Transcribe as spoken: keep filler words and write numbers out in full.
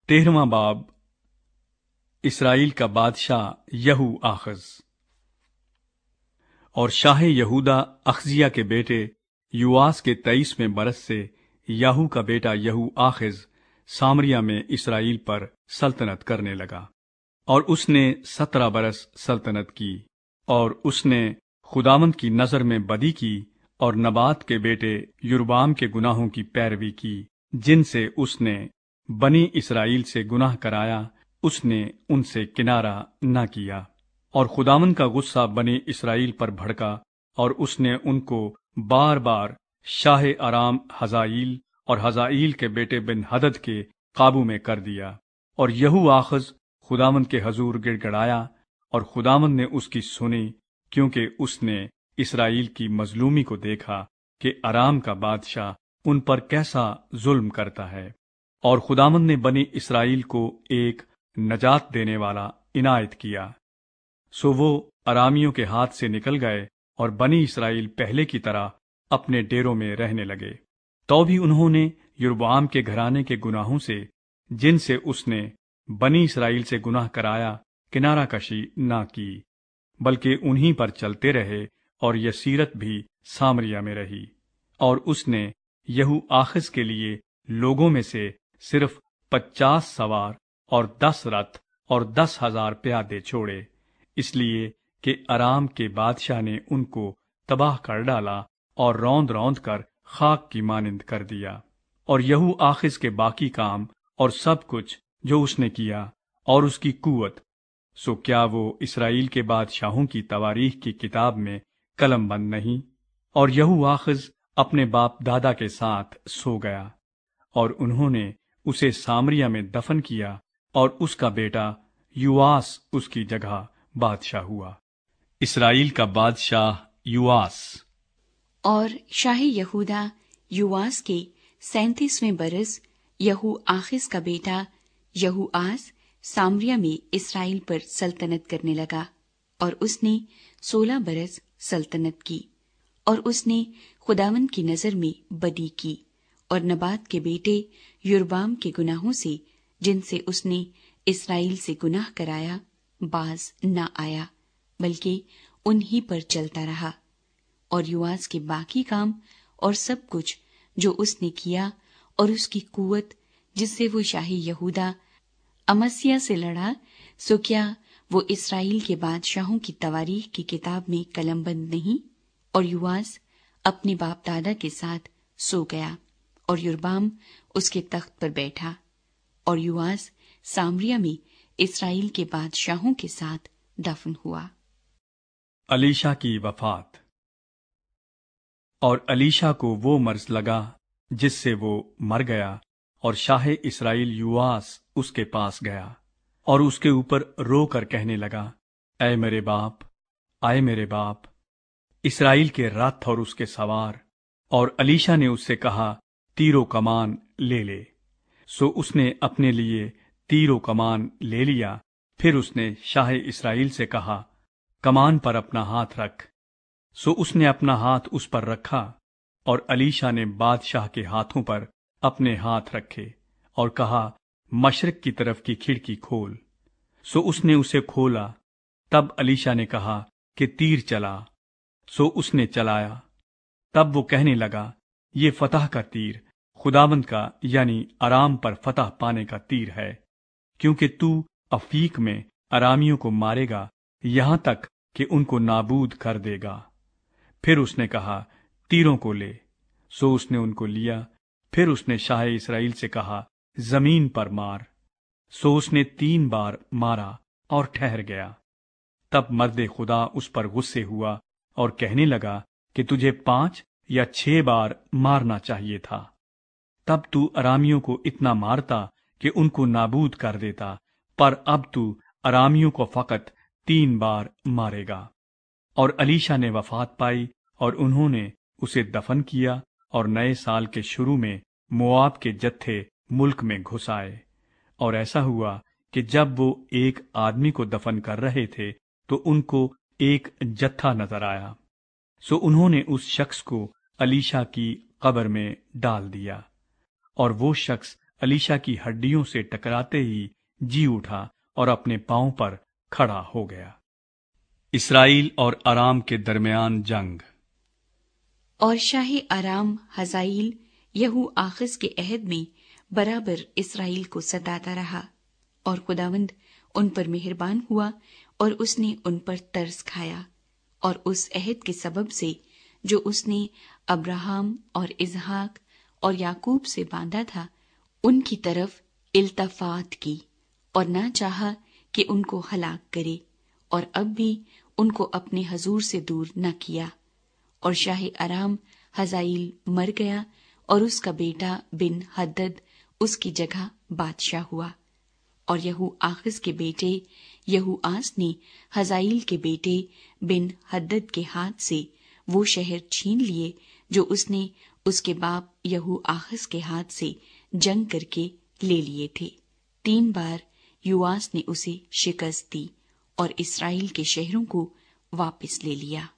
तेरहवां बाब। इसराइल का बादशाह यहू आखज। और शाह यहूदा अखजिया के बेटे युआस के तेईसवें बरस से याहू का बेटा यहू आखज सामरिया में इसराइल पर सल्तनत करने लगा, और उसने सत्रह बरस सल्तनत की। और उसने खुदावंद की नजर में बदी की और नबात के बेटे युरबाम के गुनाहों की पैरवी की, जिनसे उसने बनी इसराइल से गुनाह कराया, उसने उनसे किनारा न किया। और खुदावंद का गुस्सा बनी इसराइल पर भड़का, और उसने उनको बार बार शाह आराम हजाईल और हजाईल के बेटे बिन हदद के काबू में कर दिया। और यहू आखज खुदावंद के हजूर गिड़गड़ाया, और खुदावंद ने उसकी सुनी, क्योंकि उसने इसराइल की मजलूमी को देखा कि अराम का बादशाह उन पर कैसा जुल्म करता है। और खुदावंद ने बनी इसराइल को एक नजात देने वाला इनायत किया। सो वो अरामियों के हाथ से निकल गए, और बनी इसराइल पहले की तरह अपने डेरों में रहने लगे। तो भी उन्होंने युरबाम के घराने के गुनाहों से, जिनसे उसने बनी इसराइल से गुनाह कराया, किनारा कशी ना की, बल्कि उन्हीं पर चलते रहे, और यह सीरत भी सामरिया में रही। और उसने यहू आखज के लिए लोगों में से सिर्फ पचास सवार और दस रथ और दस हजार प्यादे छोड़े, इसलिए कि अराम के बादशाह ने उनको तबाह कर डाला और रौंद रौंद कर खाक की मानिंद कर दिया। और यहू आखिज के बाकी काम और सब कुछ जो उसने किया और उसकी कुवत, सो क्या वो इसराइल के बादशाहों की तवारीख की किताब में कलमबंद नहीं? और यहू आखिज अपने बाप दादा के साथ सो गया, और उन्होंने उसे सामरिया में दफन किया, और उसका बेटा युआस उसकी जगह बादशाह हुआ। इसराइल का बादशाह युआस। और शाह यहूदा युआस के सैंतीसवें बरस यहू आखिज का बेटा यहू आस सामरिया में इसराइल पर सल्तनत करने लगा, और उसने सोलह बरस सल्तनत की। और उसने खुदावंद की नजर में बदी की, और नबात के बेटे युरबाम के गुनाहों से, जिनसे उसने इसराइल से गुनाह कराया, बाज न आया, बल्कि उन्हीं पर चलता रहा। और युआस के बाकी काम और सब कुछ जो उसने किया, और उसकी कुवत जिससे वो शाही यहूदा अमस्या से लड़ा, सो क्या वो इसराइल के बादशाहों की तवारीख की किताब में कलमबंद नहीं? और युआस अपने बाप दादा के साथ सो गया, और युरबाम उसके तख्त पर बैठा। और युआस सामरिया में इसराइल के बादशाहों के साथ दफन हुआ। अलीशा की वफात। और अलीशा को वो मर्ज लगा जिससे वो मर गया, और शाह इसराइल युआस उसके पास गया, और उसके ऊपर रो कर कहने लगा, ऐ मेरे बाप, आए मेरे बाप, इसराइल के रथ और उसके सवार। और अलीशा ने उससे कहा, तीरो कमान ले ले। सो उसने अपने लिए तीरो कमान ले लिया। फिर उसने शाह इसराइल से कहा, कमान पर अपना हाथ रख। सो उसने अपना हाथ उस पर रखा, और अलीशा ने बादशाह के हाथों पर अपने हाथ रखे, और कहा, मशरिक की तरफ की खिड़की खोल। सो उसने उसे खोला। तब अलीशा ने कहा कि तीर चला। सो उसने चलाया। तब वो कहने लगा, ये फतह का तीर, खुदावंद का यानी अराम पर फतह पाने का तीर है, क्योंकि तू अफीक में अरामियों को मारेगा, यहां तक कि उनको नाबूद कर देगा। फिर उसने कहा, तीरों को ले। सो उसने उनको लिया। फिर उसने शाह इसराइल से कहा, जमीन पर मार। सो उसने तीन बार मारा और ठहर गया। तब मर्दे खुदा उस पर गुस्से हुआ और कहने लगा कि तुझे पांच या छह बार मारना चाहिए था। तब तू अरामियों को इतना मारता कि उनको नाबूद कर देता, पर अब तू अरामियों को फकत तीन बार मारेगा। और अलीशा ने वफात पाई, और उन्होंने उसे दफन किया, और नए साल के शुरू में मोआब के जत्थे मुल्क में घुस आए। और ऐसा हुआ कि जब वो एक आदमी को दफन कर रहे थे, तो उनको एक जत्था नजर आया। सो उन्होंने उस शख्स को अलीशा की कब्र में डाल दिया। और वो शख्स الیشا کی ہڈیوں سے ٹکراتے ہی جی اٹھا اور اپنے پاؤں پر کھڑا ہو گیا۔ اسرائیل اور ارام کے درمیان جنگ۔ اور شاہ ارام حزائیل یہو آخز کے عہد میں برابر اسرائیل کو ستاتا رہا، اور خداوند ان پر مہربان ہوا اور اس نے ان پر ترس کھایا، اور اس عہد کے سبب سے جو اس نے ابراہم اور اسحاق اور یعقوب سے باندھا تھا ان کی طرف التفات کی، اور نہ چاہا کہ ان کو ہلاک کرے، اور اب بھی ان کو اپنے حضور سے دور نہ کیا۔ اور شاہ ارام حزائیل مر گیا، اور اس کا بیٹا بن حدد اس کی جگہ بادشاہ ہوا۔ اور یہو آخز کے بیٹے یہو آس نے حزائیل کے بیٹے بن حدد کے ہاتھ سے وہ شہر چھین لیے جو اس نے اس کے باپ یہو آخز کے ہاتھ سے جنگ کر کے لے لیے تھے۔ تین بار یواس نے اسے شکست دی اور اسرائیل کے شہروں کو واپس لے لیا۔